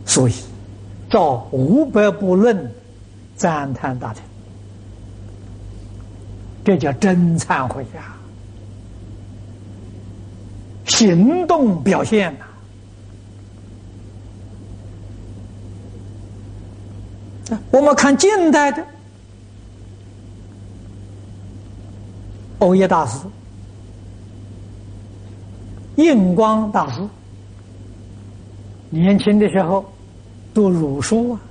所以照500部论赞叹大乘，这叫真忏悔呀！行动表现呐、我们看近代的欧耶大师、印光大师，年轻的时候读儒书啊，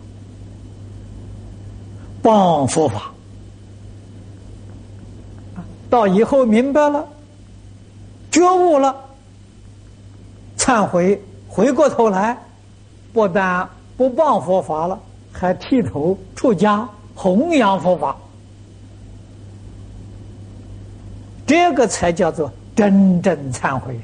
帮佛法，到以后明白了，觉悟了，忏悔，回过头来，不但不帮佛法了，还剃头出家，弘扬佛法，这个才叫做真正忏悔。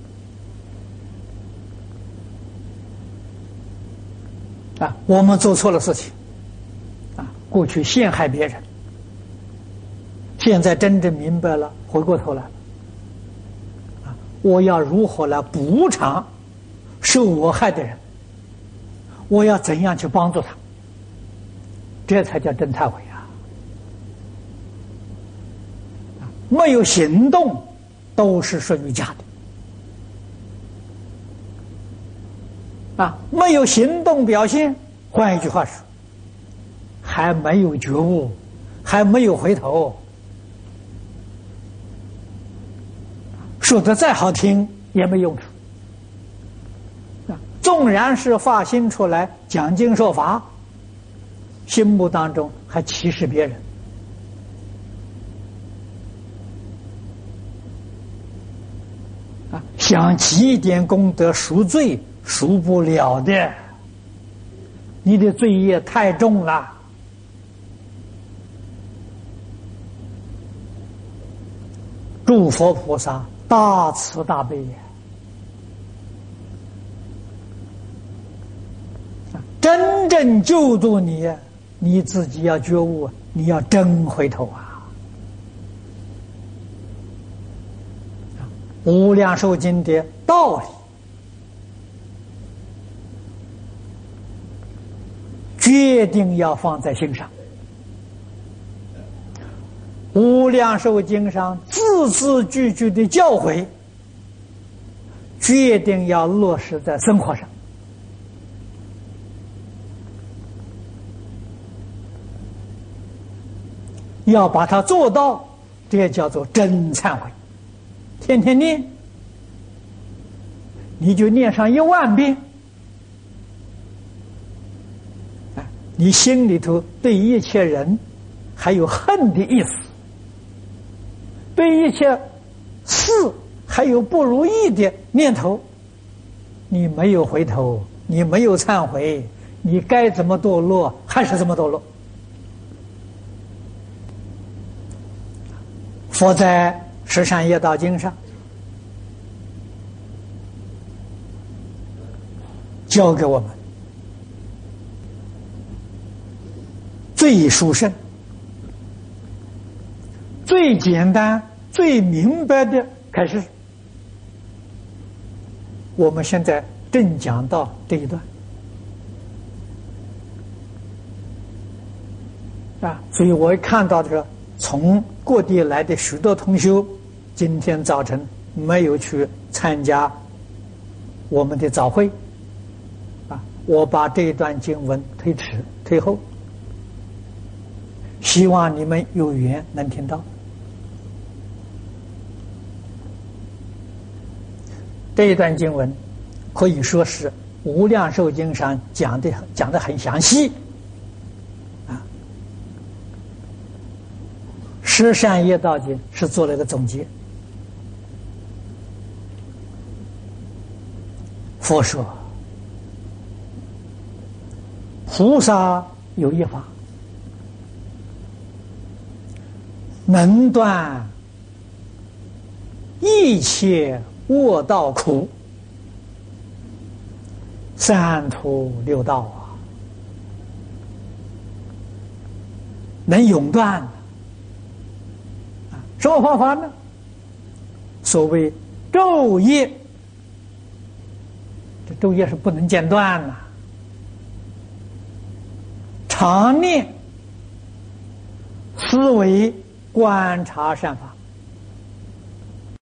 我们做错了事情，过去陷害别人，现在真正明白了，回过头来了，我要如何来补偿受我害的人？我要怎样去帮助他？这才叫真忏悔啊！没有行动，都是属于假的。没有行动表现，换一句话说，还没有觉悟，还没有回头。说得再好听也没用处。纵然是发心出来讲经说法，心目当中还歧视别人。想积一点功德赎罪，赎不了的，你的罪业太重了。诸佛菩萨大慈大悲呀，真正救度你，你自己要觉悟，你要真回头啊！无量寿经的道理，决定要放在心上。无量寿经上字字句句的教诲，决定要落实在生活上。要把它做到，这叫做真忏悔。天天念，你就念上10000遍，你心里头对一切人还有恨的意思，对一切事还有不如意的念头，你没有回头，你没有忏悔，你该怎么堕落还是怎么堕落。佛在《十善业道经》上教给我们最殊胜、最简单、最明白的开始。我们现在正讲到这一段所以我一看到这个从各地来的许多同修，今天早晨没有去参加我们的早会我把这一段经文推后，希望你们有缘能听到。这一段经文可以说是无量寿经上讲得很详细十善业道经是做了一个总结。佛说，菩萨有一法，能断一切恶道苦，三途六道能永断。什么方法呢？所谓昼夜，这昼夜是不能间断常念思维观察善法。